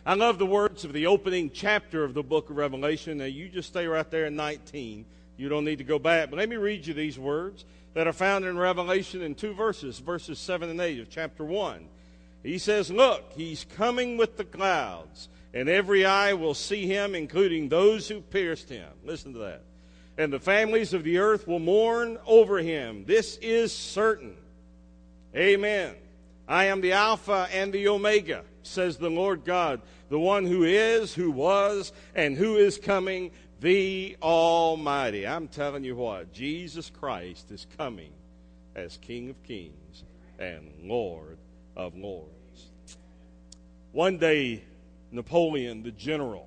I love the words of the opening chapter of the book of Revelation. Now, you just stay right there in 19. You don't need to go back. But let me read you these words that are found in Revelation in 2 verses, verses 7 and 8 of chapter 1. He says, "Look, he's coming with the clouds, and every eye will see him, including those who pierced him." Listen to that. "And the families of the earth will mourn over him. This is certain. Amen. I am the Alpha and the Omega, says the Lord God, the one who is, who was, and who is coming, the Almighty." I'm telling you what, Jesus Christ is coming as King of Kings and Lord of Lords. One day, Napoleon, the general,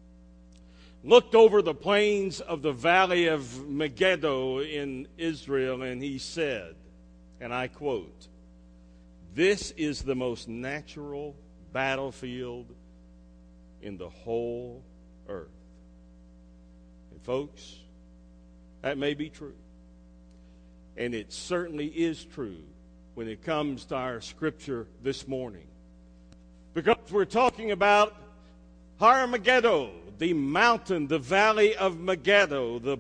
looked over the plains of the valley of Megiddo in Israel, and he said, and I quote, "This is the most natural battlefield in the whole earth." And folks, that may be true. And it certainly is true when it comes to our scripture this morning. Because we're talking about Har Megiddo, the mountain, the valley of Megiddo, the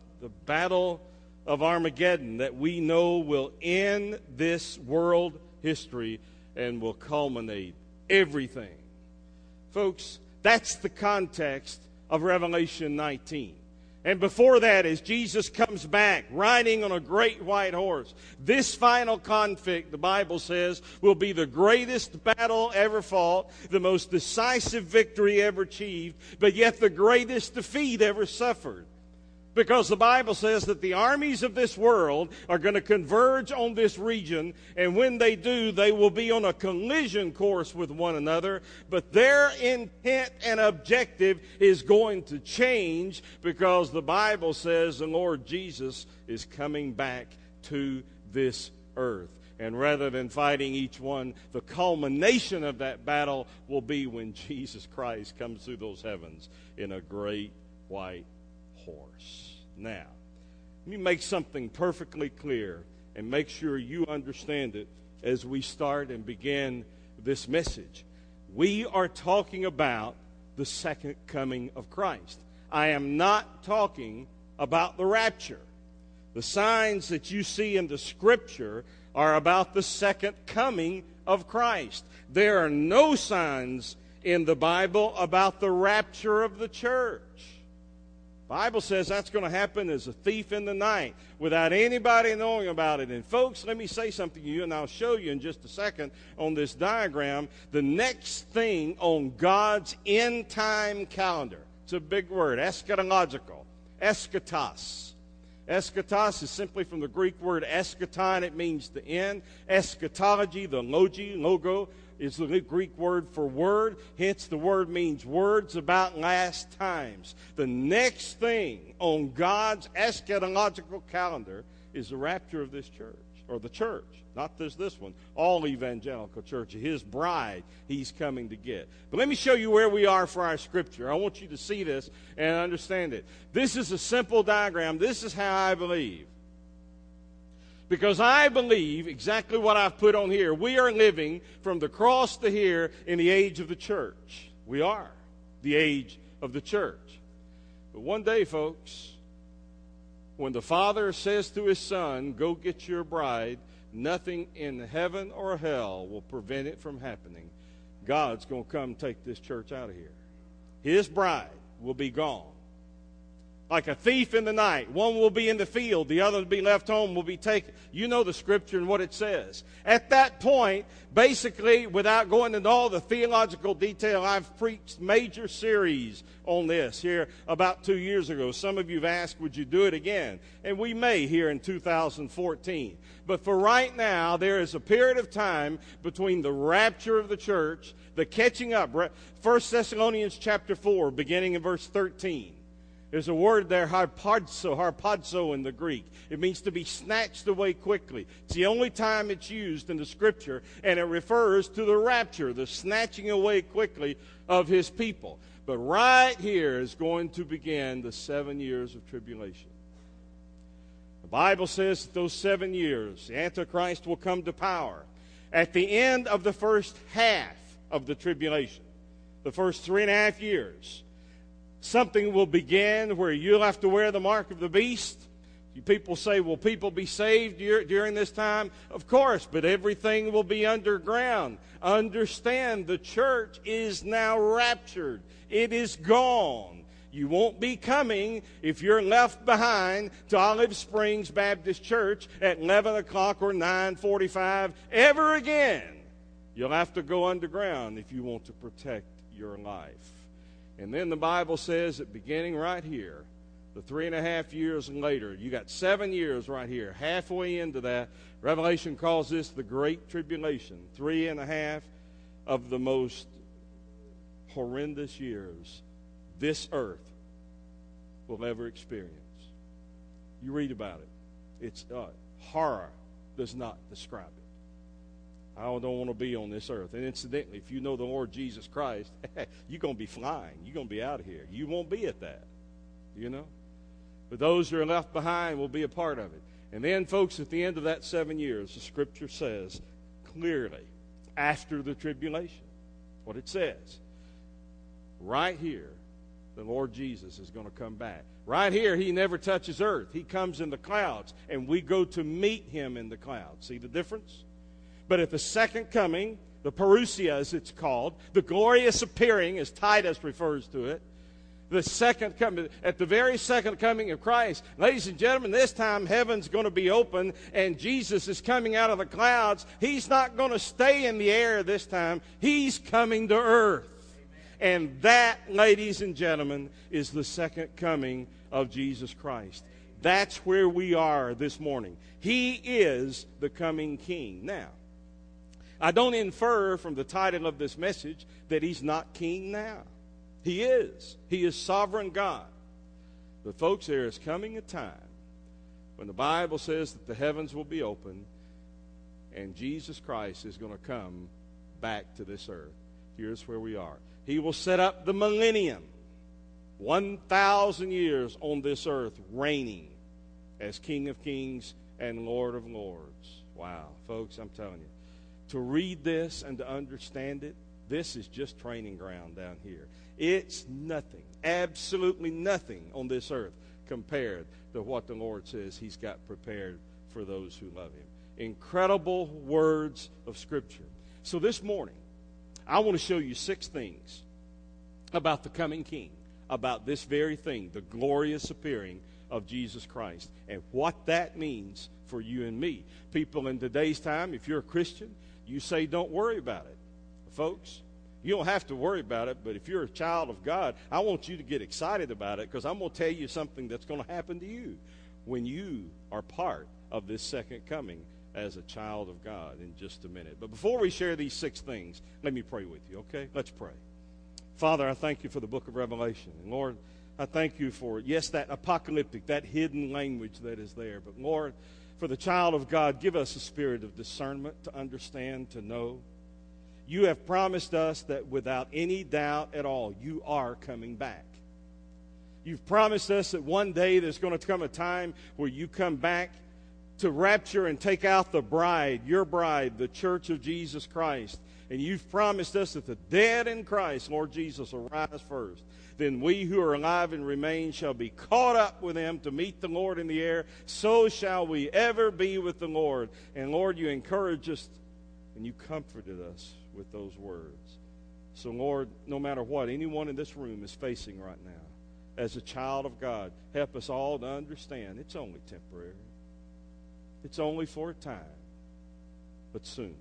battle of Armageddon that we know will end this world history and will culminate everything. Folks, that's the context of Revelation 19. And before that, as Jesus comes back riding on a great white horse, this final conflict, the Bible says, will be the greatest battle ever fought, the most decisive victory ever achieved, but yet the greatest defeat ever suffered. Because the Bible says that the armies of this world are going to converge on this region, and when they do, they will be on a collision course with one another, but their intent and objective is going to change because the Bible says the Lord Jesus is coming back to this earth. And rather than fighting each one, the culmination of that battle will be when Jesus Christ comes through those heavens in a great white horse. Now, let me make something perfectly clear and make sure you understand it as we start and begin this message. We are talking about the second coming of Christ. I am not talking about the rapture. The signs that you see in the Scripture are about the second coming of Christ. There are no signs in the Bible about the rapture of the church. The Bible says that's going to happen as a thief in the night without anybody knowing about it. And folks, let me say something to you, and I'll show you in just a second on this diagram. The next thing on God's end time calendar, it's a big word, eschatological, eschatos. Eschatos is simply from the Greek word eschaton. It means the end. Eschatology, the logo, is the Greek word for word. Hence, the word means words about last times. The next thing on God's eschatological calendar is the rapture of this church, or the church. Not this one. All evangelical church. His bride he's coming to get. But let me show you where we are for our scripture. I want you to see this and understand it. This is a simple diagram. This is how I believe. Because I believe exactly what I've put on here. We are living from the cross to here in the age of the church. We are the age of the church. But one day, folks, when the Father says to his Son, "Go get your bride," nothing in heaven or hell will prevent it from happening. God's going to come take this church out of here. His bride will be gone. Like a thief in the night. One will be in the field, the other will be left home, will be taken. You know the scripture and what it says. At that point, basically, without going into all the theological detail, I've preached major series on this here about 2 years ago. Some of you have asked, would you do it again? And we may here in 2014. But for right now, there is a period of time between the rapture of the church, the catching up. 1 Thessalonians chapter 4, beginning in verse 13. There's a word there, harpazo in the Greek. It means to be snatched away quickly. It's the only time it's used in the Scripture, and it refers to the rapture, the snatching away quickly of his people. But right here is going to begin the 7 years of tribulation. The Bible says that those 7 years, the Antichrist will come to power at the end of the first half of the tribulation. the first 3.5 years. Something will begin where you'll have to wear the mark of the beast. People say, will people be saved during this time? Of course, but everything will be underground. Understand, the church is now raptured. It is gone. You won't be coming if you're left behind to Olive Springs Baptist Church at 11 o'clock or 9:45 ever again. You'll have to go underground if you want to protect your life. And then the Bible says that beginning right here, the 3.5 years later, you got 7 years right here, halfway into that. Revelation calls this the Great Tribulation. 3.5 of the most horrendous years this earth will ever experience. You read about it. It's horror does not describe it. I don't want to be on this earth. And incidentally, if you know the Lord Jesus Christ, you're going to be flying. You're going to be out of here. You won't be at that, you know. But those who are left behind will be a part of it. And then, folks, at the end of that 7 years, the Scripture says clearly, after the tribulation, what it says, right here, the Lord Jesus is going to come back. Right here, he never touches earth. He comes in the clouds, and we go to meet him in the clouds. See the difference? But at the second coming, the parousia as it's called, the glorious appearing as Titus refers to it, the second coming, at the very second coming of Christ, ladies and gentlemen, this time heaven's going to be open and Jesus is coming out of the clouds. He's not going to stay in the air this time. He's coming to earth. And that, ladies and gentlemen, is the second coming of Jesus Christ. That's where we are this morning. He is the coming King. Now, I don't infer from the title of this message that he's not king now. He is. He is sovereign God. But folks, there is coming a time when the Bible says that the heavens will be open and Jesus Christ is going to come back to this earth. Here's where we are. He will set up the millennium, 1,000 years on this earth, reigning as King of Kings and Lord of Lords. Wow, folks, I'm telling you. To read this and to understand it, this is just training ground down here. It's nothing, absolutely nothing on this earth compared to what the Lord says he's got prepared for those who love him. Incredible words of Scripture. So this morning, I want to show you 6 things about the coming King, about this very thing, the glorious appearing of Jesus Christ, and what that means for you and me. People in today's time, if you're a Christian, you say don't worry about it. Folks, you don't have to worry about it, but if you're a child of God, I want you to get excited about it because I'm going to tell you something that's going to happen to you when you are part of this second coming as a child of God in just a minute. But before we share these 6 things, let me pray with you, okay? Let's pray. Father, I thank you for the book of Revelation. And Lord, I thank you for, yes, that apocalyptic, that hidden language that is there. But Lord, for the child of God, give us a spirit of discernment to understand, to know. You have promised us that without any doubt at all, you are coming back. You've promised us that one day there's going to come a time where you come back to rapture and take out the bride, your bride, the church of Jesus Christ. And you've promised us that the dead in Christ, Lord Jesus, will rise first. Then we who are alive and remain shall be caught up with them to meet the Lord in the air. So shall we ever be with the Lord. And Lord, you encourage us and you comforted us with those words. So Lord, no matter what anyone in this room is facing right now, as a child of God, help us all to understand it's only temporary. It's only for a time, but soon.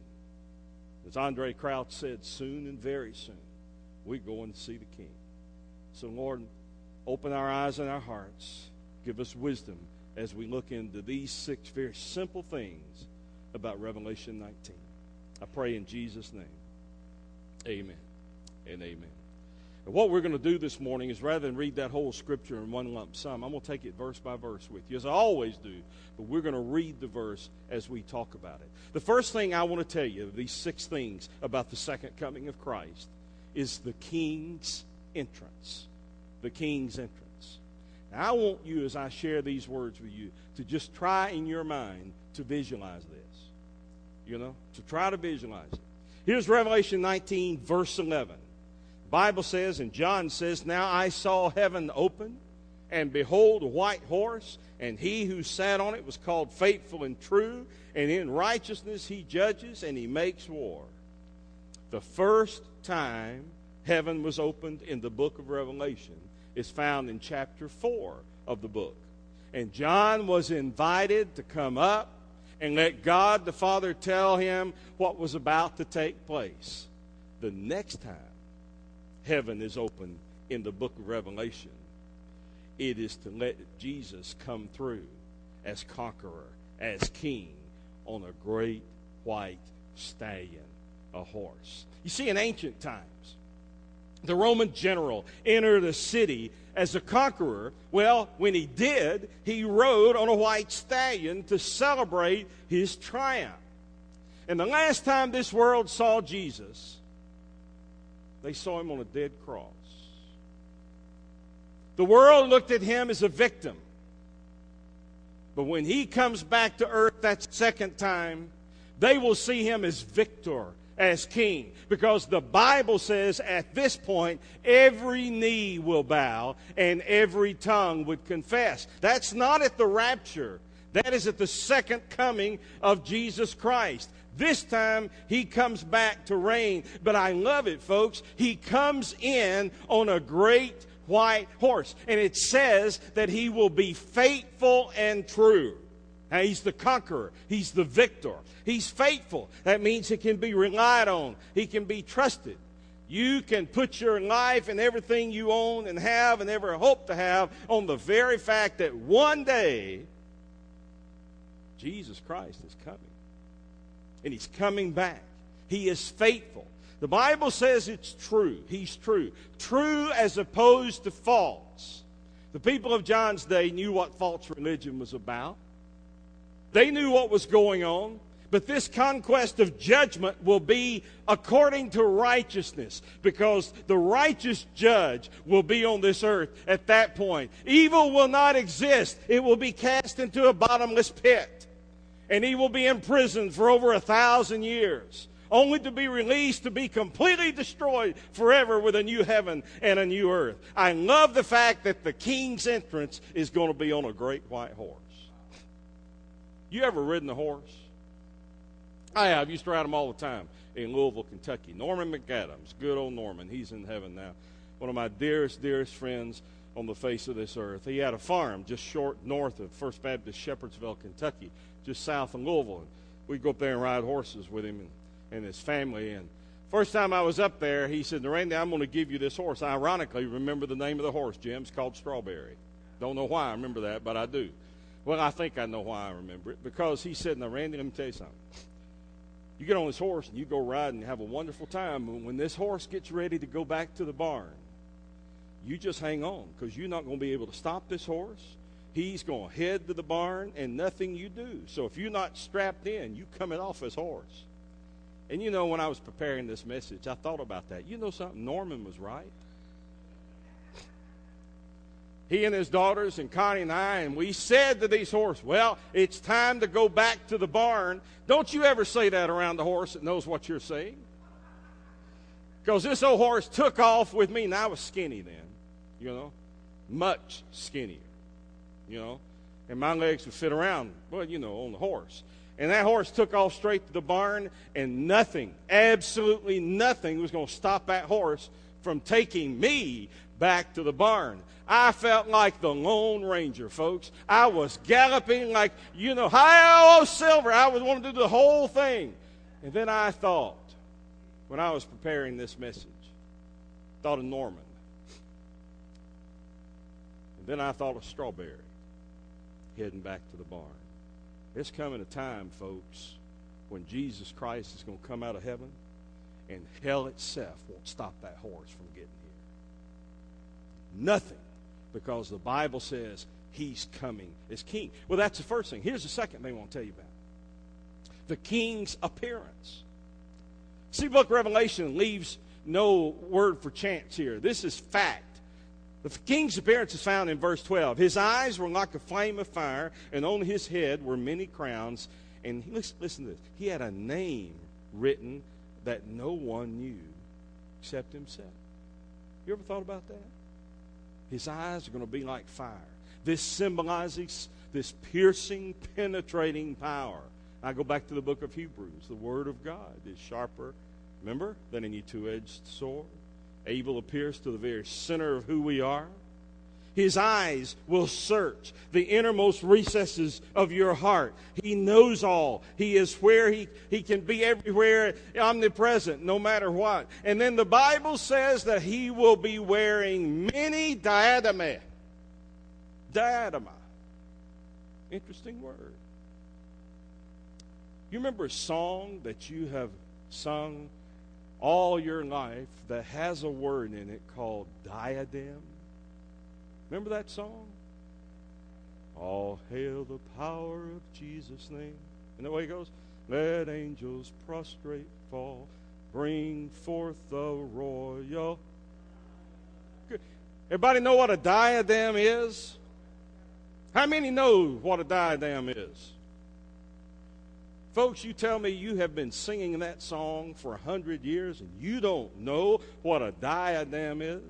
As Andre Crouch said, soon and very soon, we're going to see the King. So Lord, open our eyes and our hearts. Give us wisdom as we look into these 6 very simple things about Revelation 19. I pray in Jesus' name. Amen and amen. And what we're going to do this morning is rather than read that whole scripture in one lump sum, I'm going to take it verse by verse with you, as I always do. But we're going to read the verse as we talk about it. The first thing I want to tell you, these 6 things about the second coming of Christ, is the King's entrance. The King's entrance. Now, I want you, as I share these words with you, to just try in your mind to visualize this. You know, to try to visualize it. Here's Revelation 19, verse 11. Bible says, and John says, "Now I saw heaven open, and behold, a white horse, and he who sat on it was called Faithful and True, and in righteousness he judges, and he makes war." The first time heaven was opened in the book of Revelation is found in chapter 4 of the book. And John was invited to come up and let God the Father tell him what was about to take place. The next time heaven is opened in the book of Revelation, it is to let Jesus come through as conqueror, as king, on a great white stallion, a horse. You see, in ancient times, the Roman general entered a city as a conqueror. Well, when he did, he rode on a white stallion to celebrate his triumph. And the last time this world saw Jesus, they saw him on a dead cross. The world looked at him as a victim. But when he comes back to earth that second time, they will see him as victor, as king. Because the Bible says at this point, every knee will bow and every tongue would confess. That's not at the rapture. That is at the second coming of Jesus Christ. This time, he comes back to reign. But I love it, folks. He comes in on a great white horse. And it says that he will be faithful and true. Now, he's the conqueror. He's the victor. He's faithful. That means he can be relied on. He can be trusted. You can put your life and everything you own and have and ever hope to have on the very fact that one day Jesus Christ is coming. And he's coming back. He is faithful. The Bible says it's true. He's true. True as opposed to false. The people of John's day knew what false religion was about. They knew what was going on. But this conquest of judgment will be according to righteousness, because the righteous judge will be on this earth at that point. Evil will not exist. It will be cast into a bottomless pit. And he will be imprisoned for over 1,000 years, only to be released to be completely destroyed forever with a new heaven and a new earth. I love the fact that the king's entrance is going to be on a great white horse. You ever ridden a horse? I have. Used to ride them all the time in Louisville, Kentucky. Norman McAdams, good old Norman. He's in heaven now. One of my dearest, dearest friends on the face of this earth. He had a farm just short north of First Baptist Shepherdsville, Kentucky, just south of Louisville. And we'd go up there and ride horses with him and his family. And first time I was up there, he said, "Randy, I'm going to give you this horse." I ironically remember the name of the horse, Jim. It's called Strawberry. Don't know why I remember that, but I do. Well, I think I know why I remember it. Because he said, "Now, Randy, let me tell you something. You get on this horse and you go ride and have a wonderful time. But when this horse gets ready to go back to the barn, you just hang on, because you're not going to be able to stop this horse. He's going to head to the barn and nothing you do. So if you're not strapped in, you coming off his horse." And you know, when I was preparing this message, I thought about that. You know something? Norman was right. He and his daughters and Connie and I, and we said to these horses, "Well, it's time to go back to the barn." Don't you ever say that around the horse that knows what you're saying. Because this old horse took off with me, and I was skinny then, you know, much skinnier, you know, and my legs would fit around, well, you know, on the horse. And that horse took off straight to the barn, and nothing, absolutely nothing was going to stop that horse from taking me back to the barn. I felt like the Lone Ranger, folks. I was galloping like, you know, hi-oh, Silver. I was wanting to do the whole thing. And then I thought, when I was preparing this message, thought of Norman. And then I thought of Strawberry heading back to the barn. There's coming a time, folks, when Jesus Christ is going to come out of heaven, and hell itself won't stop that horse from getting here. Nothing, because the Bible says he's coming as king. Well, that's the first thing. Here's the second thing I want to tell you about. The king's appearance. See, book of Revelation leaves no word for chance here. This is fact. The king's appearance is found in verse 12. His eyes were like a flame of fire, and on his head were many crowns. And listen to this. He had a name written that no one knew except himself. You ever thought about that? His eyes are going to be like fire. This symbolizes this piercing, penetrating power. I go back to the book of Hebrews. The Word of God is sharper, remember, than any two-edged sword, able to pierce to the very center of who we are. His eyes will search the innermost recesses of your heart. He knows all. He is where he can be everywhere, omnipresent, no matter what. And then the Bible says that he will be wearing many diadema. Diadema. Interesting word. You remember a song that you have sung all your life that has a word in it called diadem? Remember that song? All hail the power of Jesus' name. And the way it goes, let angels prostrate fall, bring forth the royal. Good. Everybody know what a diadem is? How many know what a diadem is? Folks, you tell me you have been singing that song for 100 years and you don't know what a diadem is?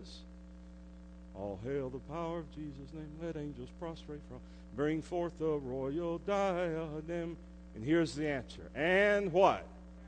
All hail the power of Jesus' name. Let angels prostrate fall. Bring forth the royal diadem. And here's the answer. And what?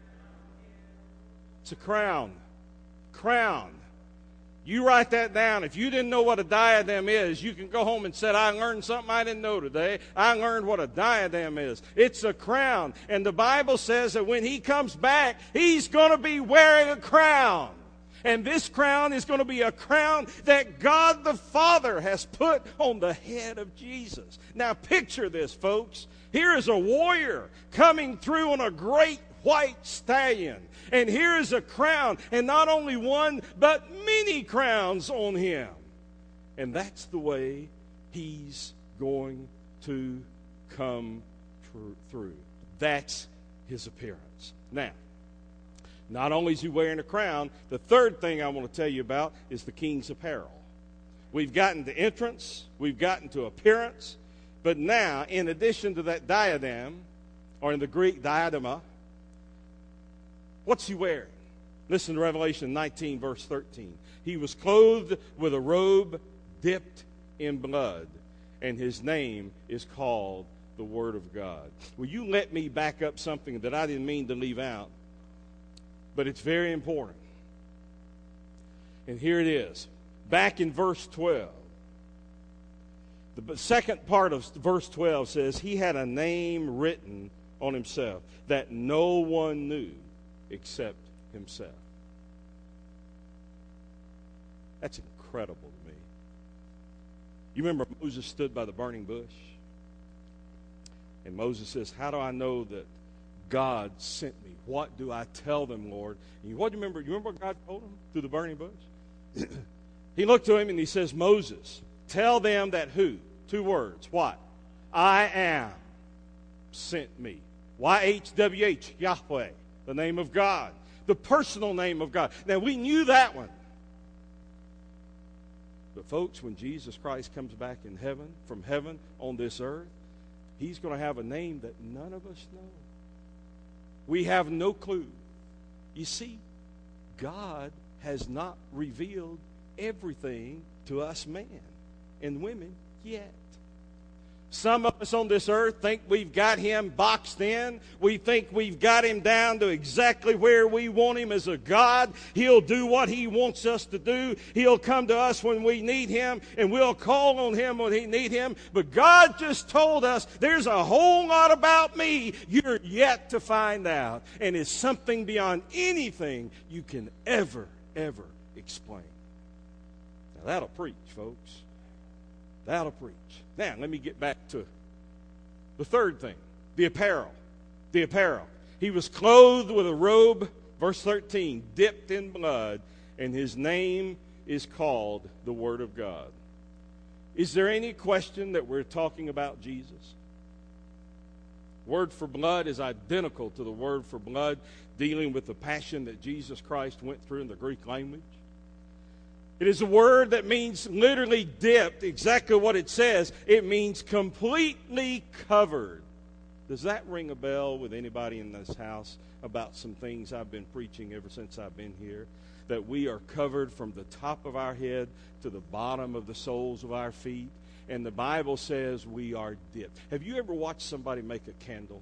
It's a crown. Crown. You write that down. If you didn't know what a diadem is, you can go home and say, I learned something I didn't know today. I learned what a diadem is. It's a crown. And the Bible says that when he comes back, he's going to be wearing a crown. And this crown is going to be a crown that God the Father has put on the head of Jesus. Now picture this, folks. Here is a warrior coming through on a great white stallion. And here is a crown, and not only one, but many crowns on him. And that's the way he's going to come through. That's his appearance. Now, not only is he wearing a crown, the third thing I want to tell you about is the king's apparel. We've gotten to entrance, we've gotten to appearance, but now, in addition to that diadem, or in the Greek diadema, what's he wearing? Listen to Revelation 19, verse 13. He was clothed with a robe dipped in blood, and his name is called the Word of God. Will you let me back up something that I didn't mean to leave out? But it's very important. And here it is. Back in verse 12. The second part of verse 12 says, he had a name written on himself that no one knew except himself. That's incredible to me. You remember Moses stood by the burning bush? And Moses says, how do I know that God sent me? What do I tell them, Lord? And what do you remember? You remember what God told him through the burning bush? He looked to him and he says, Moses, tell them that who? 2 words. What? I am sent me. YHWH, Yahweh, the name of God, the personal name of God. Now, we knew that one. But folks, when Jesus Christ comes back in heaven, from heaven on this earth, he's going to have a name that none of us know. We have no clue. You see, God has not revealed everything to us men and women yet. Some of us on this earth think we've got him boxed in. We think we've got him down to exactly where we want him as a God. He'll do what he wants us to do. He'll come to us when we need him, and we'll call on him when we need him. But God just told us there's a whole lot about me you're yet to find out. And it's something beyond anything you can ever explain. Now that'll preach, folks. That'll preach. Now, let me get back to the third thing, the apparel. The apparel. He was clothed with a robe, verse 13, dipped in blood, and his name is called the Word of God. Is there any question that we're talking about Jesus? Word for blood is identical to the word for blood dealing with the passion that Jesus Christ went through in the Greek language. It is a word that means literally dipped, exactly what it says. It means completely covered. Does that ring a bell with anybody in this house about some things I've been preaching ever since I've been here? That we are covered from the top of our head to the bottom of the soles of our feet. And the Bible says we are dipped. Have you ever watched somebody make a candle?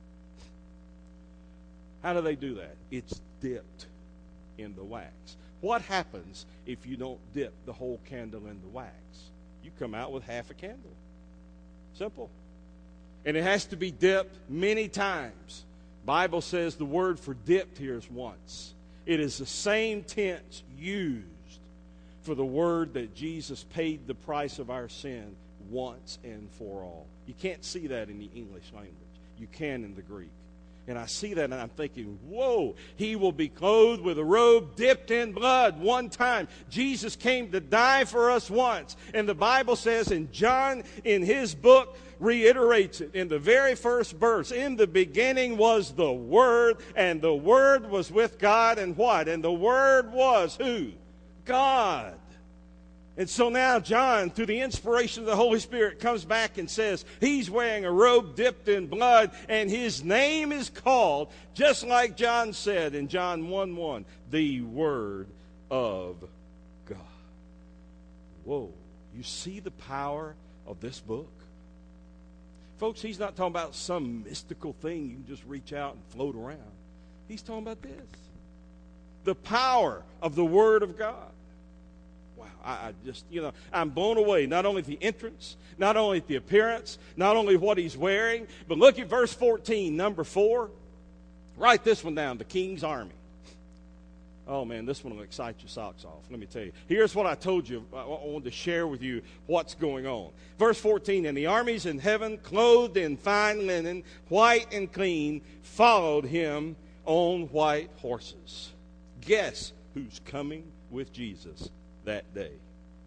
How do they do that? It's dipped in the wax. What happens if you don't dip the whole candle in the wax? You come out with half a candle. Simple. And it has to be dipped many times. Bible says the word for dipped here is once. It is the same tense used for the word that Jesus paid the price of our sin once and for all. You can't see that in the English language. You can in the Greek. And I see that and I'm thinking, whoa, he will be clothed with a robe dipped in blood one time. Jesus came to die for us once. And the Bible says, and John in his book reiterates it in the very first verse, in the beginning was the Word, and the Word was with God, and what? And the Word was who? God. And so now John, through the inspiration of the Holy Spirit, comes back and says he's wearing a robe dipped in blood, and his name is called, just like John said in John 1:1, the Word of God. Whoa, you see the power of this book? Folks, he's not talking about some mystical thing you can just reach out and float around. He's talking about this. The power of the Word of God. I just, I'm blown away, not only at the entrance, not only at the appearance, not only what he's wearing, but look at verse 14, number 4. Write this one down, the King's Army. Oh, man, this one will excite your socks off. Let me tell you. Here's what I told you. I wanted to share with you what's going on. Verse 14, and the armies in heaven, clothed in fine linen, white and clean, followed him on white horses. Guess who's coming with Jesus that day?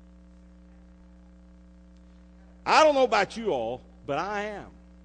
I don't know about you all, but I am.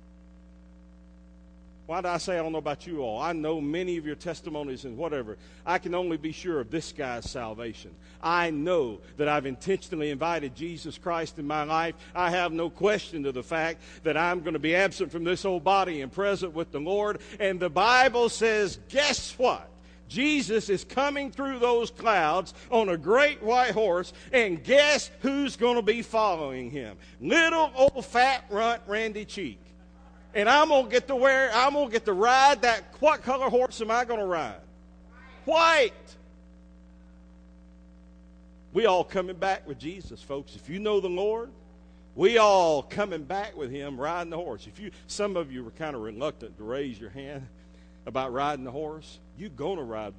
Why do I say I don't know about you all? I know many of your testimonies and whatever. I can only be sure of this guy's salvation. I know that I've intentionally invited Jesus Christ in my life. I have no question to the fact that I'm going to be absent from this old body and present with the Lord. And the Bible says, guess what? Jesus is coming through those clouds on a great white horse, and guess who's going to be following him? Little old fat runt Randy Cheek. And I'm going to get to ride that, what color horse am I going to ride? White. We all coming back with Jesus, folks. If you know the Lord, we all coming back with him riding the horse. Some of you were kind of reluctant to raise your hand about riding the horse. You're going to ride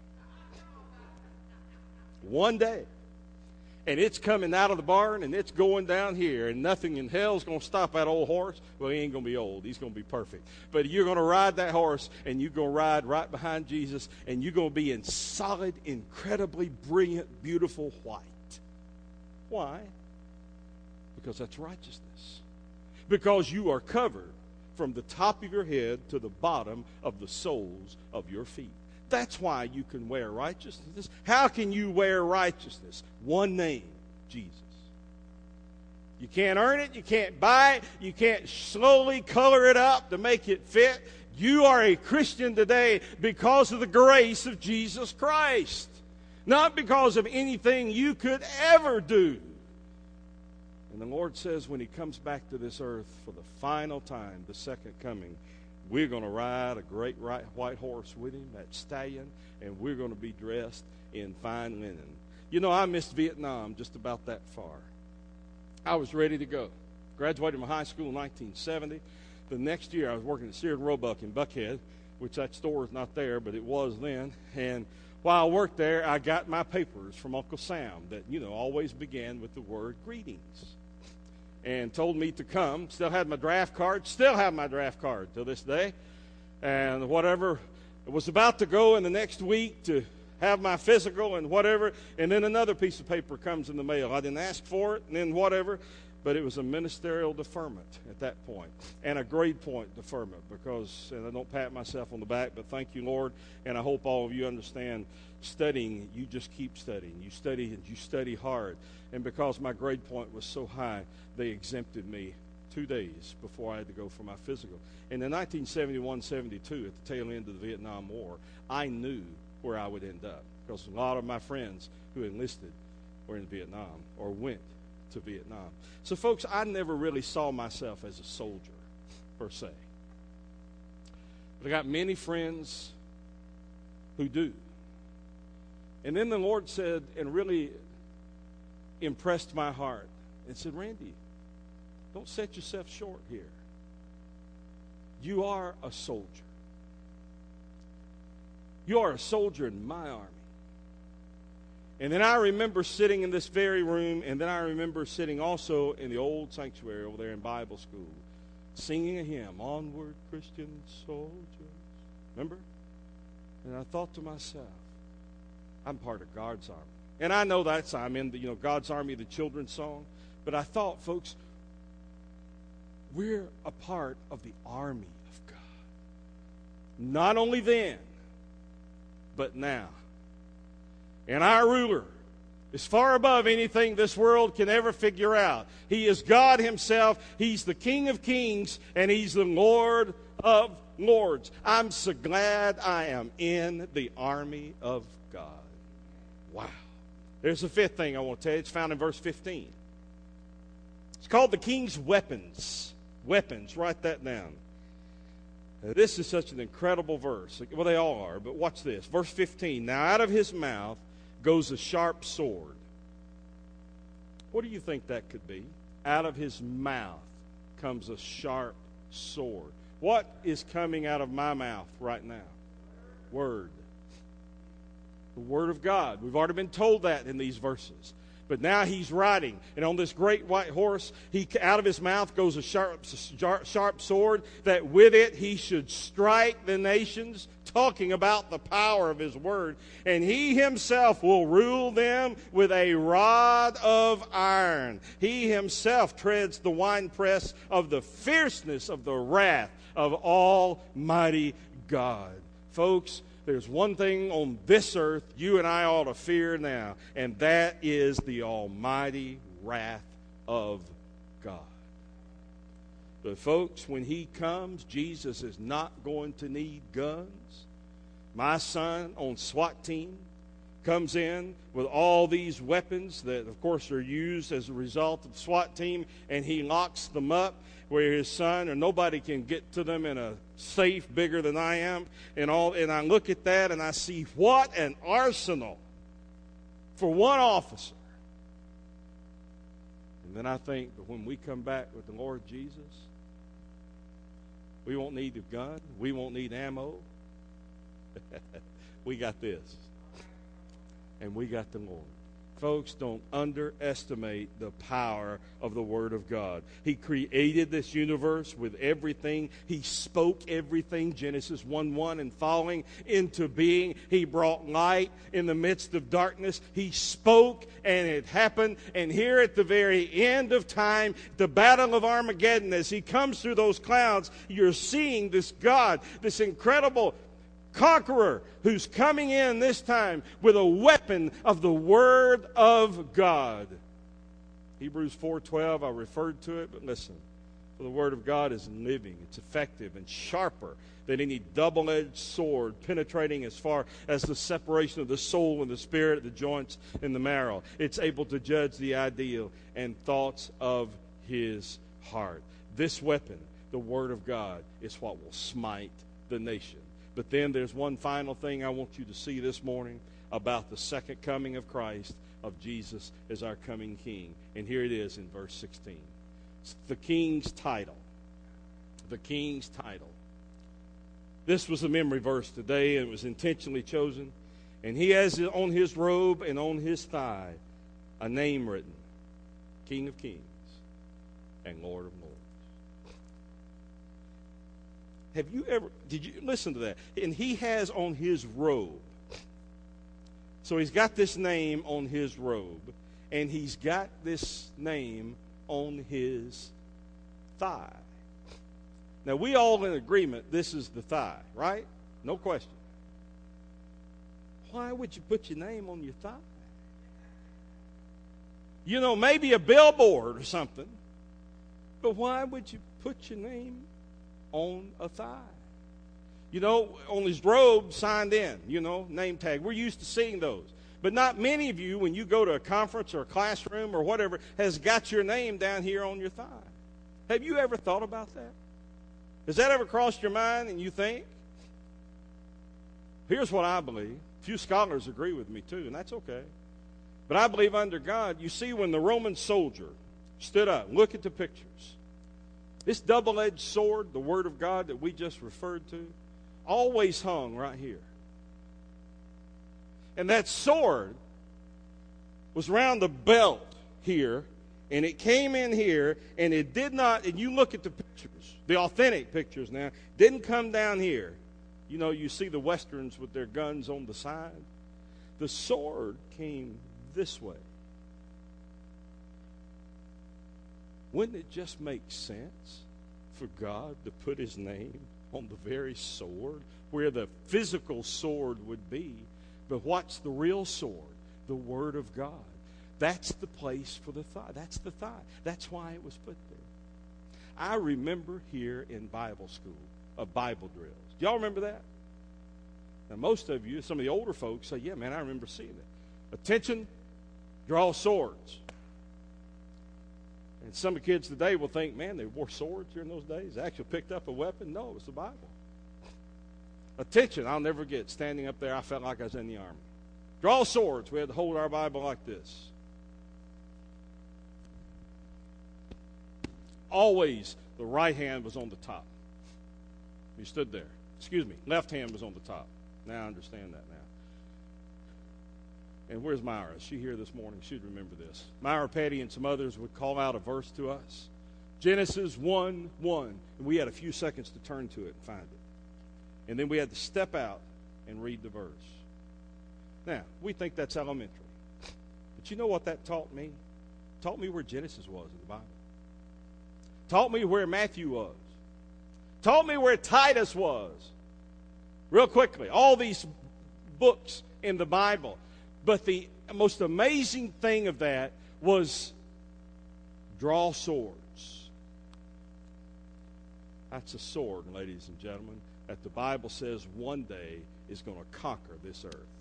one day. And it's coming out of the barn, and it's going down here, and nothing in hell's going to stop that old horse. Well, he ain't going to be old. He's going to be perfect. But you're going to ride that horse, and you're going to ride right behind Jesus, and you're going to be in solid, incredibly brilliant, beautiful white. Why? Because that's righteousness. Because you are covered from the top of your head to the bottom of the soles of your feet. That's why you can wear righteousness. How can you wear righteousness? One name, Jesus. You can't earn it. You can't buy it. You can't slowly color it up to make it fit. You are a Christian today because of the grace of Jesus Christ. Not because of anything you could ever do. And the Lord says when he comes back to this earth for the final time, the second coming, we're going to ride a great white horse with him, that stallion, and we're going to be dressed in fine linen. I missed Vietnam just about that far. I was ready to go. Graduated from high school in 1970. The next year I was working at Sears Roebuck in Buckhead, which that store is not there, but it was then. And while I worked there, I got my papers from Uncle Sam that, always began with the word greetings. And told me to come. Still had my draft card. Still have my draft card till this day. And whatever. I was about to go in the next week to have my physical and whatever. And then another piece of paper comes in the mail. I didn't ask for it and then whatever. But it was a ministerial deferment at that point. And a grade point deferment because, and I don't pat myself on the back, but thank you, Lord. And I hope all of you understand studying, you just keep studying. You study and you study hard. And because my grade point was so high, they exempted me 2 days before I had to go for my physical. And in 1971-72, at the tail end of the Vietnam War, I knew where I would end up because a lot of my friends who enlisted were in Vietnam or went to Vietnam. So, folks, I never really saw myself as a soldier, per se. But I got many friends who do. And then the Lord said, and really impressed my heart, and said, Randy, don't set yourself short here. You are a soldier. You are a soldier in my army. And then I remember sitting in this very room, and then I remember sitting also in the old sanctuary over there in Bible school, singing a hymn, Onward, Christian Soldiers. Remember? And I thought to myself, I'm part of God's army. And I know I'm in the, God's Army, the children's song. But I thought, folks, we're a part of the army of God. Not only then, but now. And our ruler is far above anything this world can ever figure out. He is God himself. He's the King of kings, and he's the Lord of lords. I'm so glad I am in the army of God. Wow. There's the fifth thing I want to tell you. It's found in verse 15. It's called the king's weapons. Weapons. Write that down. This is such an incredible verse. Well, they all are, but watch this. Verse 15. Now out of his mouth goes a sharp sword. What do you think that could be? Out of his mouth comes a sharp sword. What is coming out of my mouth right now? Word. The Word of God. We've already been told that in these verses. But now he's riding, and on this great white horse, out of his mouth goes a sharp sword, that with it he should strike the nations, talking about the power of his word. And he himself will rule them with a rod of iron. He himself treads the winepress of the fierceness of the wrath of Almighty God. Folks, there's one thing on this earth you and I ought to fear now, and that is the almighty wrath of God. But folks, when he comes, Jesus is not going to need guns. My son on SWAT team comes in with all these weapons that, of course, are used as a result of the SWAT team, and he locks them up where his son or nobody can get to them in a safe bigger than I am, and I look at that and I see what an arsenal for one officer. And then I think, but when we come back with the Lord Jesus, we won't need a gun, we won't need ammo. We got this. And we got the Lord. Folks, don't underestimate the power of the Word of God. He created this universe with everything. He spoke everything, Genesis 1:1 and following, into being. He brought light in the midst of darkness. He spoke, and it happened. And here at the very end of time, the battle of Armageddon, as he comes through those clouds, you're seeing this God, this incredible conqueror who's coming in this time with a weapon of the Word of God. Hebrews 4:12, I referred to it, but listen. For the Word of God is living, it's effective and sharper than any double-edged sword, penetrating as far as the separation of the soul and the spirit, the joints and the marrow. It's able to judge the ideal and thoughts of his heart. This weapon, the Word of God, is what will smite the nation. But then there's one final thing I want you to see this morning about the second coming of Christ, of Jesus as our coming King. And here it is in verse 16. It's the King's title. The King's title. This was a memory verse today, and it was intentionally chosen. And he has on his robe and on his thigh a name written, King of Kings and Lord of Lords. Did you listen to that? And he has on his robe. So he's got this name on his robe, and he's got this name on his thigh. Now, we all in agreement this is the thigh, right? No question. Why would you put your name on your thigh? You know, maybe a billboard or something But why would you put your name on a thigh? You know, on his robe, signed in, name tag. We're used to seeing those. But not many of you, when you go to a conference or a classroom or whatever, has got your name down here on your thigh. Have you ever thought about that? Has that ever crossed your mind and you think? Here's what I believe. A few scholars agree with me too, and that's okay. But I believe under God, you see when the Roman soldier stood up, look at the pictures. This double-edged sword, the Word of God that we just referred to, always hung right here. And that sword was around the belt here, and it came in here, and it did not, and you look at the pictures, the authentic pictures now, didn't come down here. You see the Westerns with their guns on the side. The sword came this way. Wouldn't it just make sense for God to put his name on the very sword where the physical sword would be? But what's the real sword? The Word of God. That's the place for the thigh. That's the thigh. That's why it was put there. I remember here in Bible school of Bible drills. Do y'all remember that? Now, most of you, some of the older folks say, yeah, man, I remember seeing it. Attention, draw swords. And some of the kids today will think, man, they wore swords during those days. They actually picked up a weapon. No, it was the Bible. Attention, I'll never forget standing up there. I felt like I was in the army. Draw swords. We had to hold our Bible like this. Always the right hand was on the top. You stood there. Excuse me, left hand was on the top. Now I understand that now. And where's Myra? Is she here this morning? She'd remember this. Myra, Patty, and some others would call out a verse to us. Genesis 1:1. And we had a few seconds to turn to it and find it. And then we had to step out and read the verse. Now, we think that's elementary. But you know what that taught me? It taught me where Genesis was in the Bible. Taught me where Matthew was. Taught me where Titus was. Real quickly, all these books in the Bible. But the most amazing thing of that was draw swords. That's a sword, ladies and gentlemen, that the Bible says one day is going to conquer this earth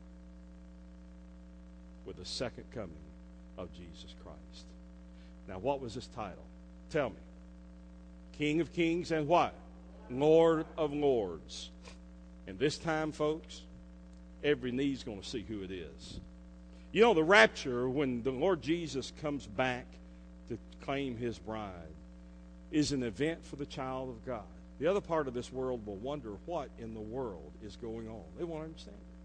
with the second coming of Jesus Christ. Now, what was his title? Tell me. King of Kings and what? Lord of Lords. And this time, folks, every knee's going to see who it is. You know, the rapture, when the Lord Jesus comes back to claim his bride, is an event for the child of God. The other part of this world will wonder what in the world is going on. They won't understand it.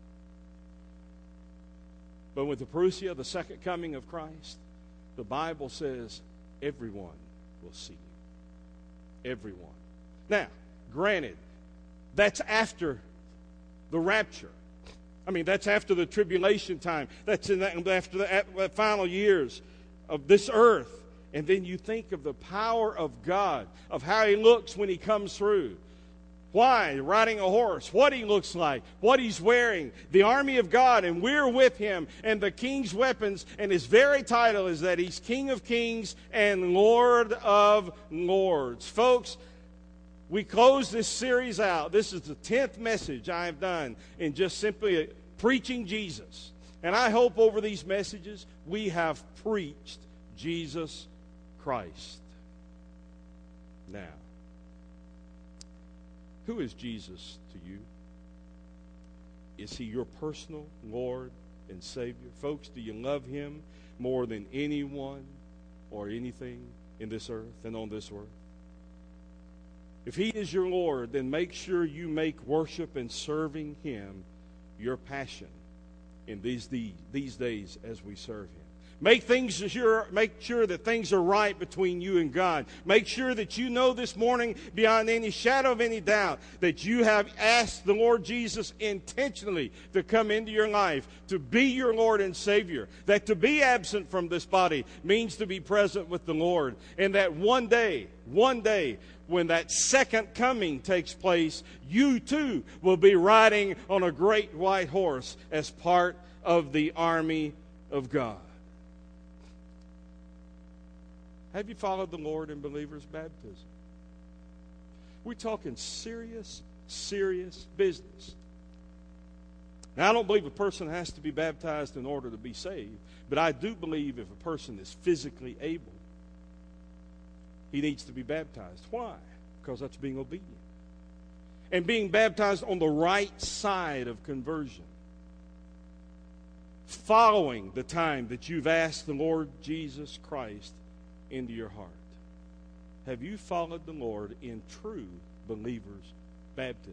But with the parousia, the second coming of Christ, the Bible says everyone will see you. Everyone. Now, granted, that's after the rapture. I mean, that's after the tribulation time. That's after the final years of this earth. And then you think of the power of God, of how he looks when he comes through. Why? Riding a horse, what he looks like, what he's wearing, the army of God, and we're with him, and the king's weapons, and his very title is that he's King of Kings and Lord of Lords. Folks, we close this series out. This is the 10th message I have done in just simply preaching Jesus. And I hope over these messages we have preached Jesus Christ. Now, who is Jesus to you? Is he your personal Lord and Savior? Folks, do you love him more than anyone or anything in this earth and on this earth? If he is your Lord, then make sure you make worship and serving him your passion in these days as we serve him. Make sure that things are right between you and God. Make sure that you know this morning, beyond any shadow of any doubt, that you have asked the Lord Jesus intentionally to come into your life, to be your Lord and Savior. That to be absent from this body means to be present with the Lord. And that one day, when that second coming takes place, you too will be riding on a great white horse as part of the army of God. Have you followed the Lord in believers' baptism? We're talking serious, serious business. Now, I don't believe a person has to be baptized in order to be saved, but I do believe if a person is physically able, he needs to be baptized. Why? Because that's being obedient. And being baptized on the right side of conversion. Following the time that you've asked the Lord Jesus Christ into your heart. Have you followed the Lord in true believers' baptism?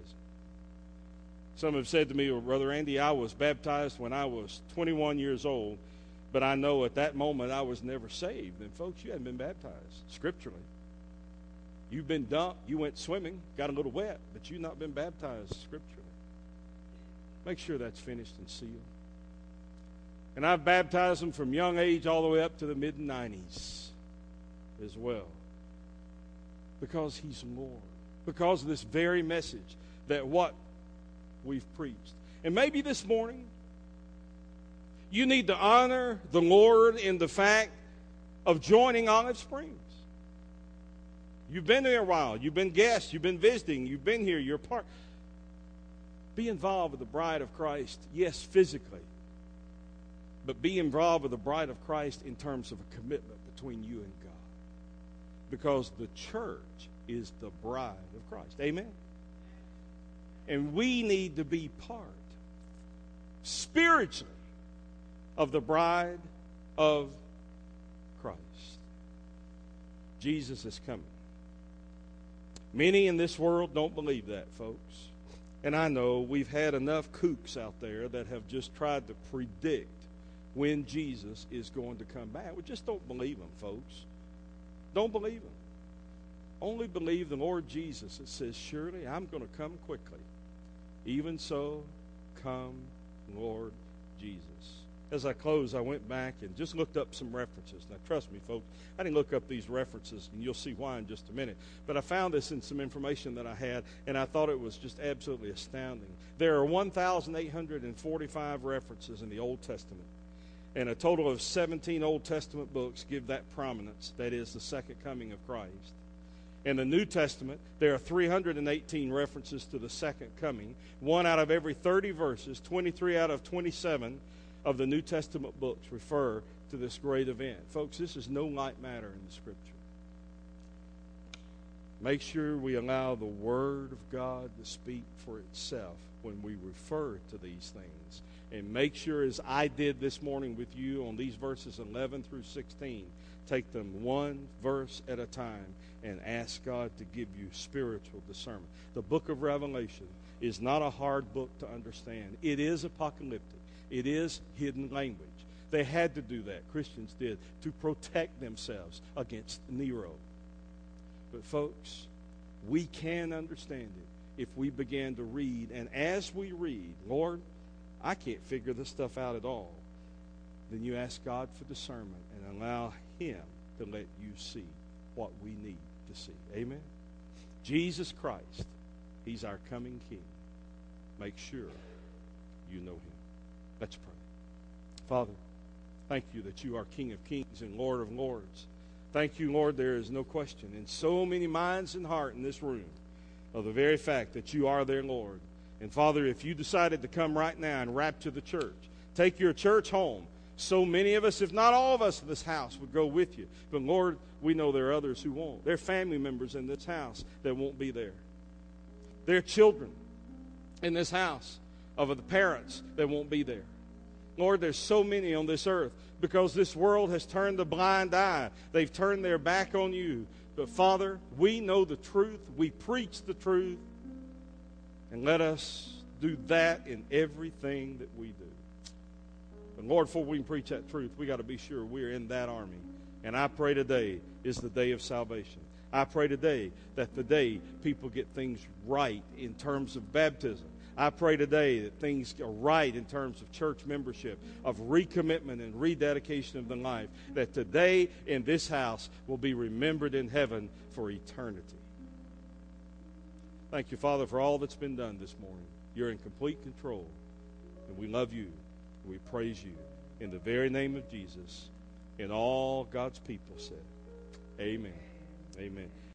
Some have said to me, well, Brother Andy, I was baptized when I was 21 years old, but I know at that moment I was never saved. And folks, you haven't been baptized scripturally. You've been dunked, you went swimming, got a little wet, but you've not been baptized scripturally. Make sure that's finished and sealed. And I've baptized them from young age all the way up to the mid-90s as well. Because he's Lord. Because of this very message that what we've preached. And maybe this morning, you need to honor the Lord in the fact of joining Olive Springs. You've been there a while. You've been guests. You've been visiting. You've been here. You're part. Be involved with the bride of Christ, yes, physically. But be involved with the bride of Christ in terms of a commitment between you and God. Because the church is the bride of Christ. Amen? And we need to be part, spiritually, of the bride of Christ. Jesus is coming. Many in this world don't believe that, folks. And I know we've had enough kooks out there that have just tried to predict when Jesus is going to come back. We just don't believe them, folks. Don't believe them. Only believe the Lord Jesus. It says, surely I'm going to come quickly. Even so, come, Lord Jesus. As I close, I went back and just looked up some references. Now, trust me, folks, I didn't look up these references, and you'll see why in just a minute. But I found this in some information that I had, and I thought it was just absolutely astounding. There are 1,845 references in the Old Testament, and a total of 17 Old Testament books give that prominence, that is, the second coming of Christ. In the New Testament, there are 318 references to the second coming. 1 out of every 30 verses, 23 out of 27 of the New Testament books refer to this great event. Folks, this is no light matter in the Scripture. Make sure we allow the Word of God to speak for itself when we refer to these things. And make sure, as I did this morning with you on these verses 11 through 16, take them one verse at a time and ask God to give you spiritual discernment. The book of Revelation is not a hard book to understand. It is apocalyptic. It is hidden language. They had to do that, Christians did, to protect themselves against Nero. But folks, we can understand it if we begin to read. And as we read, Lord, I can't figure this stuff out at all. Then you ask God for discernment and allow Him to let you see what we need to see. Amen? Jesus Christ, He's our coming King. Make sure you know Him. Let's pray. Father, thank you that you are King of kings and Lord of lords. Thank you, Lord, there is no question in so many minds and heart in this room of the very fact that you are their Lord. And Father, if you decided to come right now and rapture the church, take your church home, so many of us, if not all of us in this house, would go with you. But Lord, we know there are others who won't. There are family members in this house that won't be there. There are children in this house of the parents that won't be there. Lord, there's so many on this earth because this world has turned a blind eye. They've turned their back on you. But Father, we know the truth. We preach the truth. And let us do that in everything that we do. And Lord, before we can preach that truth, we got to be sure we're in that army. And I pray today is the day of salvation. I pray today that the day people get things right in terms of baptism. I pray today that things are right in terms of church membership, of recommitment and rededication of the life, that today in this house will be remembered in heaven for eternity. Thank you, Father, for all that's been done this morning. You're in complete control, and we love you. We praise you in the very name of Jesus, and all God's people said, Amen. Amen.